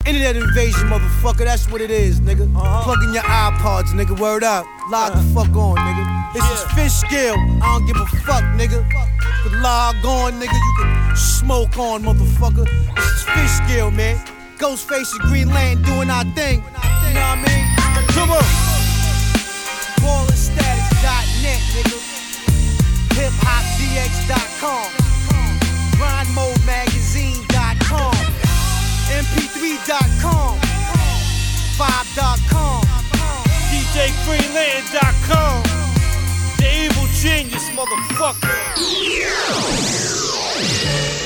Internet invasion, motherfucker, that's what it is, nigga. Plug in your iPods, nigga, word up. Log the fuck on, nigga. This is Fish Scale, I don't give a fuck, nigga. You can log on, nigga, you can smoke on, motherfucker. This is Fish Scale, man. Ghostface and Green Lantern doing our thing. You know what I mean? Come on. Ballingstatus.net, nigga. HipHopDX.com. GrindModeMagazine.com. MP3.com. 5.com. DJGreenLantern.com. The evil genius, motherfucker.